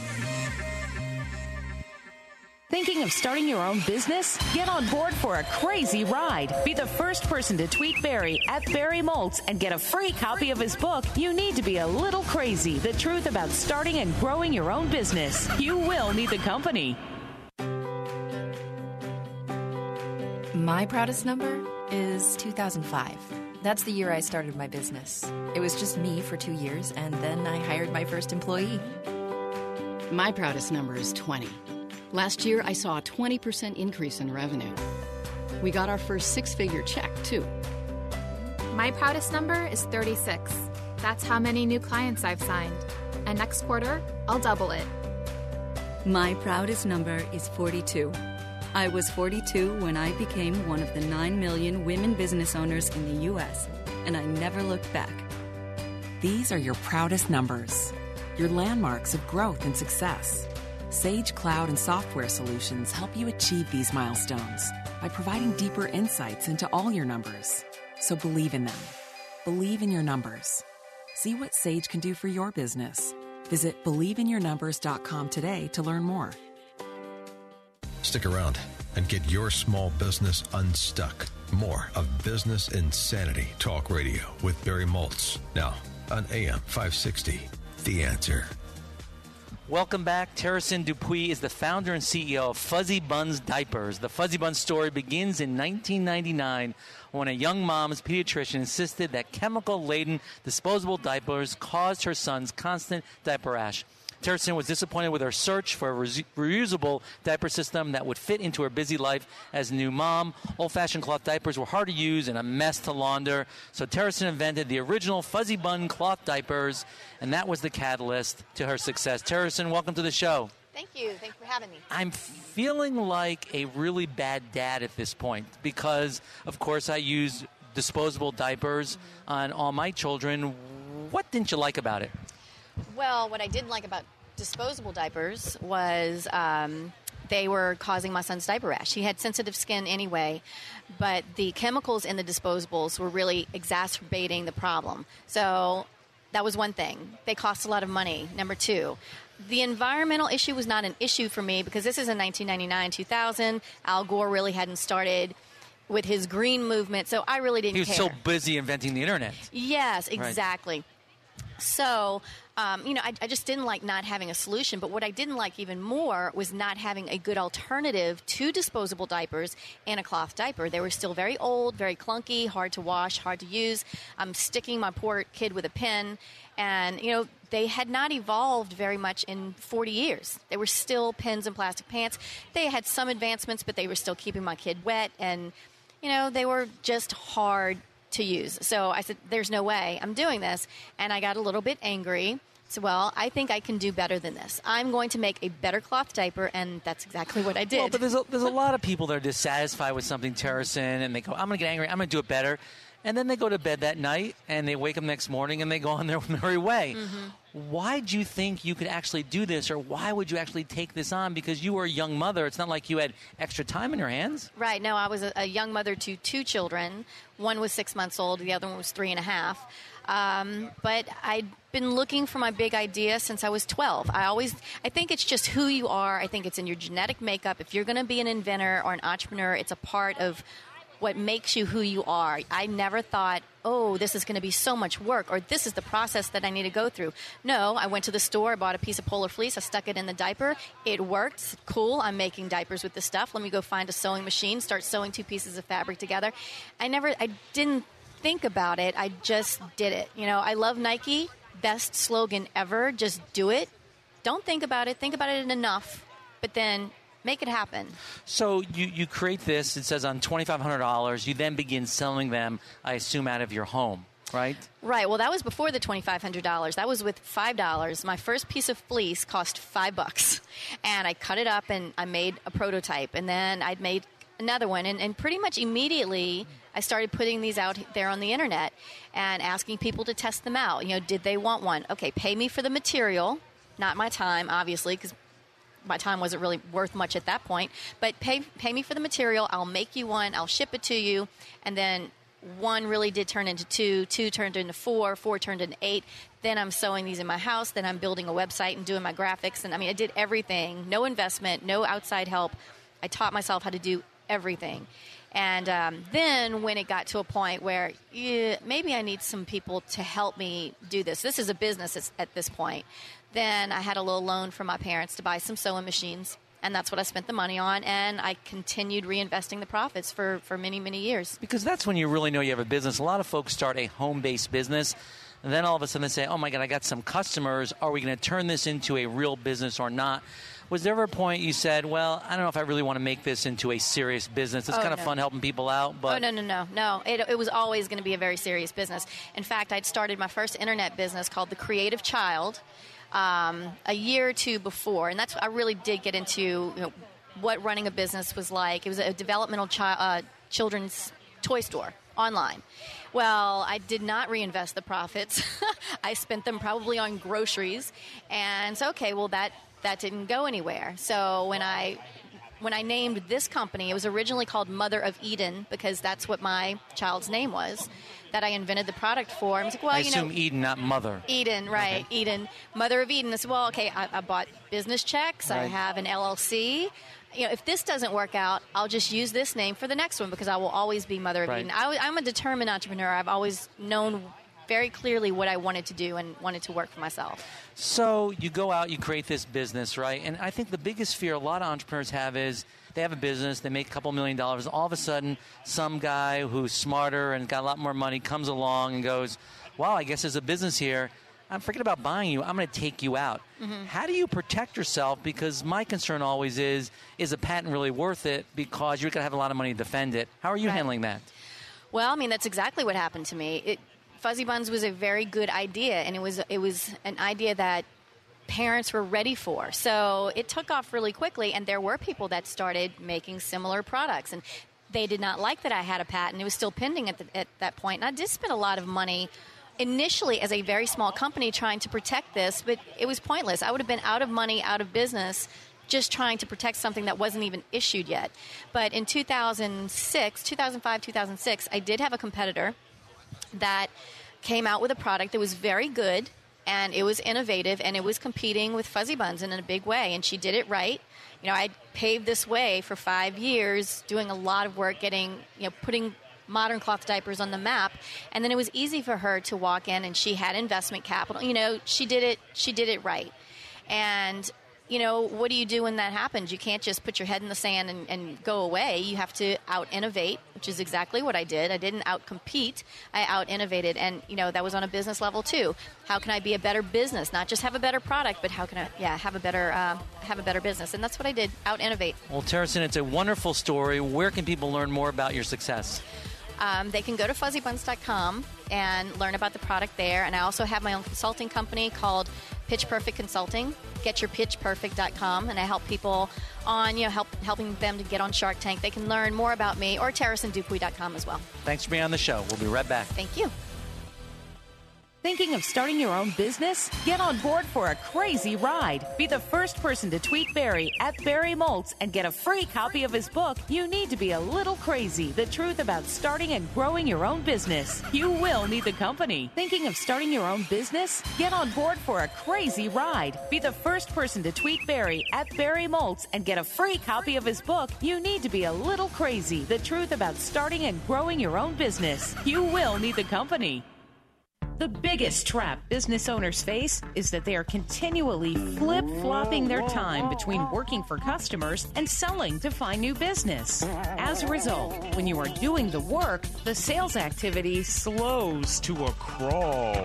Thinking of starting your own business? Get on board for a crazy ride. Be the first person to tweet Barry at Barry Moltz and get a free copy of his book, You Need to Be a Little Crazy, The Truth About Starting and Growing Your Own Business. You will need the company. My proudest number is two thousand five. That's the year I started my business. It was just me for two years, and then I hired my first employee. My proudest number is twenty. Last year, I saw a twenty percent increase in revenue. We got our first six-figure check, too. My proudest number is thirty-six. That's how many new clients I've signed. And next quarter, I'll double it. My proudest number is forty-two. I was forty-two when I became one of the nine million women business owners in the U S and I never looked back. These are your proudest numbers, your landmarks of growth and success. Sage Cloud and Software Solutions help you achieve these milestones by providing deeper insights into all your numbers. So believe in them. Believe in your numbers. See what Sage can do for your business. Visit believe in your numbers dot com today to learn more. Stick around and get your small business unstuck. More of Business Insanity Talk Radio with Barry Moltz. Now on A M five sixty, The Answer. Welcome back. Terracin Dupuis is the founder and C E O of Fuzzy Buns Diapers. The Fuzzy Buns story begins in nineteen ninety-nine when a young mom's pediatrician insisted that chemical-laden disposable diapers caused her son's constant diaper rash. Terracin was disappointed with her search for a re- reusable diaper system that would fit into her busy life as a new mom. Old-fashioned cloth diapers were hard to use and a mess to launder, so Terracin invented the original Fuzzy Bun cloth diapers, and that was the catalyst to her success. Terracin, welcome to the show. Thank you. Thanks for having me. I'm feeling like a really bad dad at this point because, of course, I use disposable diapers mm-hmm. on all my children. What didn't you like about it? Well, what I didn't like about disposable diapers was um, they were causing my son's diaper rash. He had sensitive skin anyway, but the chemicals in the disposables were really exacerbating the problem. So that was one thing. They cost a lot of money. Number two, the environmental issue was not an issue for me because this is in nineteen ninety-nine, two thousand. Al Gore really hadn't started with his green movement, so I really didn't care. He was care. so busy inventing the internet. Yes, exactly. Right. So, um, you know, I, I just didn't like not having a solution. But what I didn't like even more was not having a good alternative to disposable diapers and a cloth diaper. They were still very old, very clunky, hard to wash, hard to use. I'm sticking my poor kid with a pen. And, you know, they had not evolved very much in forty years. They were still pens and plastic pants. They had some advancements, but they were still keeping my kid wet. And, you know, they were just hard to use. So I said, there's no way I'm doing this. And I got a little bit angry. So, well, I think I can do better than this. I'm going to make a better cloth diaper, and that's exactly what I did. Well, but there's a, there's a lot of people that are dissatisfied with something, Terracin, and they go, I'm going to get angry, I'm going to do it better. And then they go to bed that night, and they wake up next morning, and they go on their merry way. Mm-hmm. Why do you think you could actually do this, or why would you actually take this on? Because you were a young mother. It's not like you had extra time in your hands. Right. No, I was a, a young mother to two children. One was six months old. The other one was three and a half. Um, but I'd been looking for my big idea since I was twelve. I always, I think it's just who you are. I think it's in your genetic makeup. If you're going to be an inventor or an entrepreneur, it's a part of what makes you who you are. I never thought, oh, this is going to be so much work, or this is the process that I need to go through. No, I went to the store, I bought a piece of Polar Fleece, I stuck it in the diaper. It worked. Cool, I'm making diapers with this stuff. Let me go find a sewing machine, start sewing two pieces of fabric together. I never, I didn't think about it. I just did it. You know, I love Nike. Best slogan ever. Just do it. Don't think about it. Think about it enough, but then make it happen. So you, you create this, it says on twenty-five hundred dollars. You then begin selling them, I assume, out of your home, right? Right. Well, that was before the twenty-five hundred dollars. That was with five dollars. My first piece of fleece cost five bucks. And I cut it up and I made a prototype. And then I'd made another one. And, and pretty much immediately I started putting these out there on the internet and asking people to test them out. You know, did they want one? Okay, pay me for the material, not my time, obviously, because my time wasn't really worth much at that point, but pay pay me for the material. I'll make you one. I'll ship it to you. And then one really did turn into two. Two turned into four. Four turned into eight. Then I'm sewing these in my house. Then I'm building a website and doing my graphics. And I mean, I did everything. No investment, no outside help. I taught myself how to do everything. And um, then when it got to a point where yeah, maybe I need some people to help me do this. This is a business at this point. Then I had a little loan from my parents to buy some sewing machines, and that's what I spent the money on, and I continued reinvesting the profits for, for many, many years. Because that's when you really know you have a business. A lot of folks start a home-based business, and then all of a sudden they say, oh, my God, I got some customers. Are we going to turn this into a real business or not? Was there ever a point you said, well, I don't know if I really want to make this into a serious business. It's oh, kind of no. fun helping people out. But Oh, no, no, no. No, it, it was always going to be a very serious business. In fact, I'd started my first internet business called The Creative Child um, a year or two before. And that's I really did get into you know, what running a business was like. It was a developmental chi- uh, children's toy store. online. Well, I did not reinvest the profits. I spent them probably on groceries. And so, okay, well, that, that didn't go anywhere. So when I when I named this company, it was originally called Mother of Eden because that's what my child's name was that I invented the product for. I was like, well, I you assume know, Eden, not mother. Eden, right, Okay. Eden, Mother of Eden. I said, well, okay, I, I bought business checks. I Right. have an L L C. You know, if this doesn't work out, I'll just use this name for the next one because I will always be Mother of Right. Eden. I, I'm a determined entrepreneur. I've always known very clearly what I wanted to do and wanted to work for myself. So you go out, you create this business, right? And I think the biggest fear a lot of entrepreneurs have is they have a business, they make a couple million dollars, all of a sudden some guy who's smarter and got a lot more money comes along and goes, wow, I guess there's a business here. I'm forget about buying you. I'm going to take you out. Mhm. How do you protect yourself? Because my concern always is, is a patent really worth it? Because you're going to have a lot of money to defend it. How are you Right. handling that? Well, I mean, that's exactly what happened to me. It, Fuzzy Buns was a very good idea, and it was it was an idea that parents were ready for. So it took off really quickly, and there were people that started making similar products, and they did not like that I had a patent. It was still pending at, the, at that point, and I did spend a lot of money initially as a very small company trying to protect this, but it was pointless. I would have been out of money, out of business, just trying to protect something that wasn't even issued yet. But in two thousand six, two thousand five, two thousand six, I did have a competitor that came out with a product that was very good, and it was innovative, and it was competing with Fuzzy Buns in a big way, and she did it right. You know, I paved this way for five years, doing a lot of work, getting, you know, putting modern cloth diapers on the map, and then it was easy for her to walk in, and she had investment capital. You know, she did it, she did it right. And you know, what do you do when that happens? You can't just put your head in the sand and, and go away. You have to out-innovate, which is exactly what I did. I didn't out-compete. I out-innovated. And, you know, that was on a business level, too. How can I be a better business? Not just have a better product, but how can I, yeah, have a better uh, have a better business? And that's what I did, out-innovate. Well, Terracin, it's a wonderful story. Where can people learn more about your success? Um, they can go to fuzzy buns dot com and learn about the product there. And I also have my own consulting company called Pitch Perfect Consulting. get your pitch perfect dot com, and I help people on, you know, help, helping them to get on Shark Tank. They can learn more about me, or terracin dupuy dot com as well. Thanks for being on the show. We'll be right back. Thank you. Thinking of starting your own business? Get on board for a crazy ride. Be the first person to tweet Barry at Barry Moltz and get a free copy of his book, You Need to Be a Little Crazy, The Truth About Starting and Growing Your Own Business. You will need the company. Thinking of starting your own business? Get on board for a crazy ride. Be the first person to tweet Barry at Barry Moltz and get a free copy of his book, You Need to Be a Little Crazy, The Truth About Starting and Growing Your Own Business. You will need the company. The biggest trap business owners face is that they are continually flip-flopping their time between working for customers and selling to find new business. As a result, when you are doing the work, the sales activity slows to a crawl.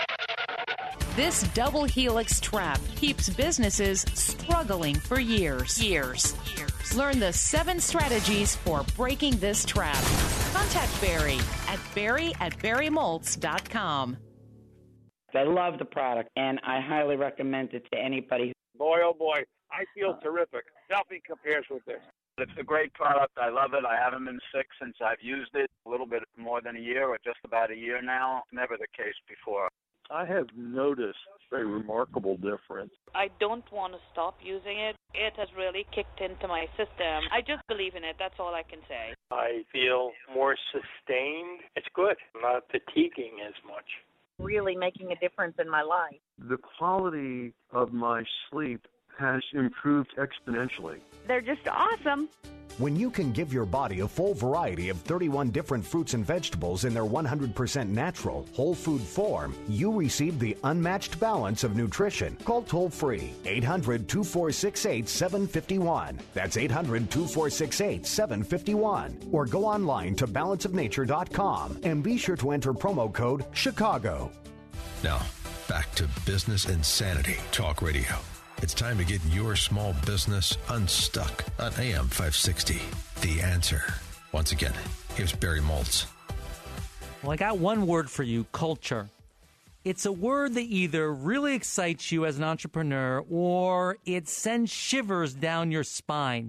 This double helix trap keeps businesses struggling for years. Years. Years. Learn the seven strategies for breaking this trap. Contact Barry at barry at barry moltz dot com. I love the product, and I highly recommend it to anybody. Boy, oh boy, I feel terrific. Nothing compares with this. It's a great product. I love it. I haven't been sick since I've used it. A little bit more than a year, or just about a year now. Never the case before. I have noticed a remarkable difference. I don't want to stop using it. It has really kicked into my system. I just believe in it. That's all I can say. I feel more sustained. It's good. I'm not fatiguing as much. Really making a difference in my life. The quality of my sleep has improved exponentially. They're just awesome. When you can give your body a full variety of thirty-one different fruits and vegetables in their one hundred percent natural, whole food form, you receive the unmatched balance of nutrition. Call toll-free eight hundred, two four six, eight, seven five one. That's eight hundred, two four six, eight, seven five one. Or go online to balance of nature dot com and be sure to enter promo code Chicago. Now, back to Business Insanity Talk Radio. It's time to get your small business unstuck on A M five sixty. The Answer. Once again, here's Barry Moltz. Well, I got one word for you, culture. It's a word that either really excites you as an entrepreneur or it sends shivers down your spine.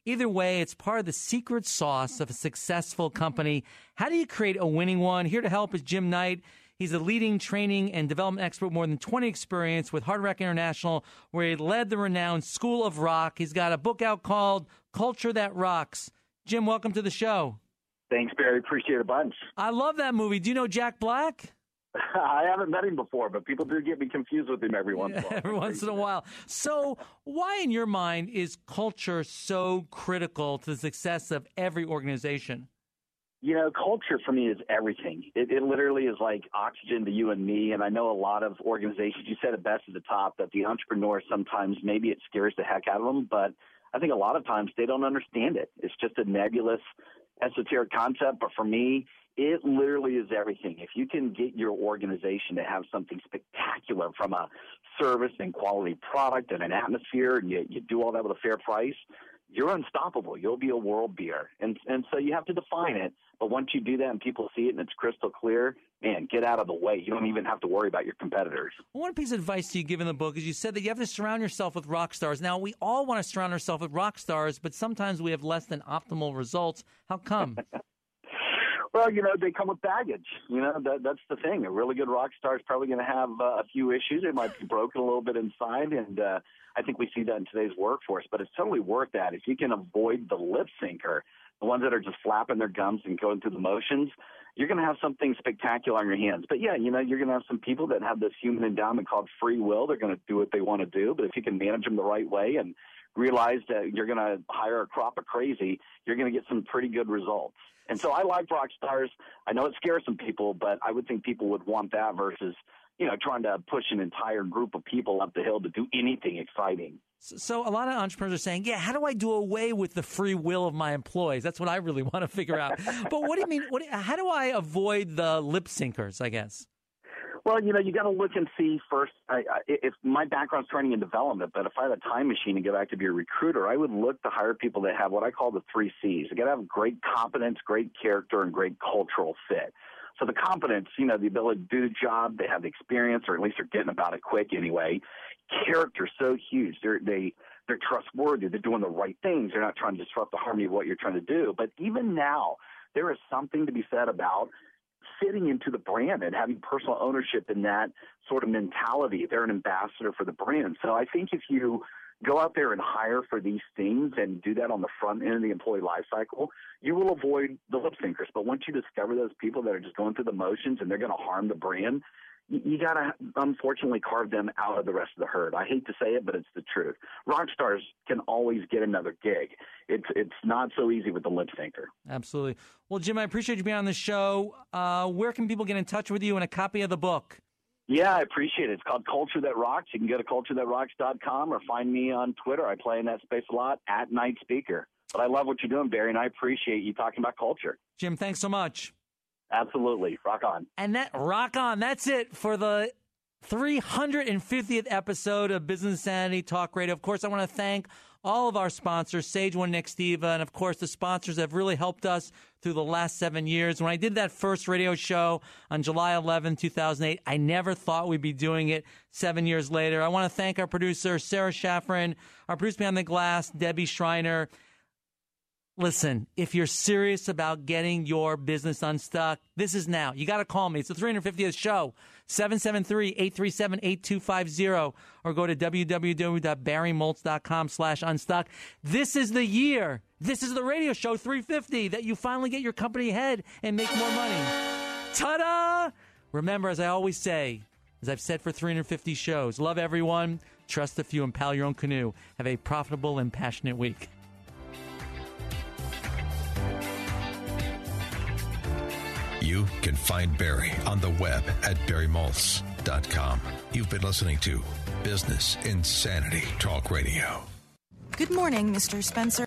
Either way, it's part of the secret sauce of a successful company. How do you create a winning one? Here to help is Jim Knight. He's a leading training and development expert, more than twenty experience with Hard Rock International, where he led the renowned School of Rock. He's got a book out called Culture That Rocks. Jim, welcome to the show. Thanks, Barry. Appreciate it a bunch. I love that movie. Do you know Jack Black? I haven't met him before, but people do get me confused with him every once in a while. Every once in a while. So why, in your mind, is culture so critical to the success of every organization? You know, culture for me is everything. It, it literally is like oxygen to you and me. And I know a lot of organizations, you said it best at the top, that the entrepreneur sometimes maybe it scares the heck out of them, but I think a lot of times they don't understand it. It's just a nebulous, esoteric concept. But for me, it literally is everything. If you can get your organization to have something spectacular from a service and quality product and an atmosphere, and you, you do all that with a fair price, you're unstoppable. You'll be a world beater. And and so you have to define it. But once you do that and people see it and it's crystal clear, man, get out of the way. You don't even have to worry about your competitors. One piece of advice you give in the book is you said that you have to surround yourself with rock stars. Now, we all want to surround ourselves with rock stars, but sometimes we have less than optimal results. How come? Well, you know, they come with baggage. You know, that that's the thing. A really good rock star is probably going to have uh, a few issues. It might be broken a little bit inside, and uh, I think we see that in today's workforce. But it's totally worth that. If you can avoid the lip syncer, the ones that are just flapping their gums and going through the motions, you're going to have something spectacular on your hands. But, yeah, you know, you're going to have some people that have this human endowment called free will. They're going to do what they want to do. But if you can manage them the right way and realize that you're going to hire a crop of crazy, you're going to get some pretty good results. And so I like rock stars. I know it scares some people, but I would think people would want that versus, you know, trying to push an entire group of people up the hill to do anything exciting. So, so a lot of entrepreneurs are saying, yeah, how do I do away with the free will of my employees? That's what I really want to figure out. But what do you mean? What, how do I avoid the lip syncers, I guess? Well, you know, you got to look and see first. I, I, if my background's training and development, but if I had a time machine and go back to be a recruiter, I would look to hire people that have what I call the three C's. They got to have great competence, great character, and great cultural fit. So the competence, you know, the ability to do the job, they have the experience, or at least they're getting about it quick anyway. Character so huge. They're they they're trustworthy. They're doing the right things. They're not trying to disrupt the harmony of what you're trying to do. But even now, there is something to be said about fitting into the brand and having personal ownership in that sort of mentality. They're an ambassador for the brand. So I think if you go out there and hire for these things and do that on the front end of the employee life cycle, you will avoid the lip syncers. But once you discover those people that are just going through the motions and they're going to harm the brand, you, you got to, unfortunately, carve them out of the rest of the herd. I hate to say it, but it's the truth. Rock stars can always get another gig. It's it's not so easy with the lip syncer. Absolutely. Well, Jim, I appreciate you being on the show. Uh, where can people get in touch with you and a copy of the book? Yeah, I appreciate it. It's called Culture That Rocks. You can go to culture that rocks dot com or find me on Twitter. I play in that space a lot, at Night Speaker. But I love what you're doing, Barry, and I appreciate you talking about culture. Jim, thanks so much. Absolutely. Rock on. And that rock on. That's it for the three hundred fiftieth episode of Business Insanity Talk Radio. Of course, I want to thank all of our sponsors, Sage One, Nextiva, and of course the sponsors have really helped us through the last seven years. When I did that first radio show on July eleventh, two thousand eight, I never thought we'd be doing it seven years later. I want to thank our producer, Sarah Schafrin, our producer behind the glass, Debbie Schreiner. Listen, if you're serious about getting your business unstuck, this is now. You got to call me. It's the three hundred fiftieth show, seven seven three, eight three seven, eight two five zero, or go to w w w dot barry moltz dot com slash unstuck. This is the year. This is the radio show three fifty that you finally get your company ahead and make more money. Ta-da! Remember, as I always say, as I've said for three hundred fifty shows, love everyone, trust a few, and paddle your own canoe. Have a profitable and passionate week. You can find Barry on the web at barry moltz dot com. You've been listening to Business Insanity Talk Radio. Good morning, Mister Spencer.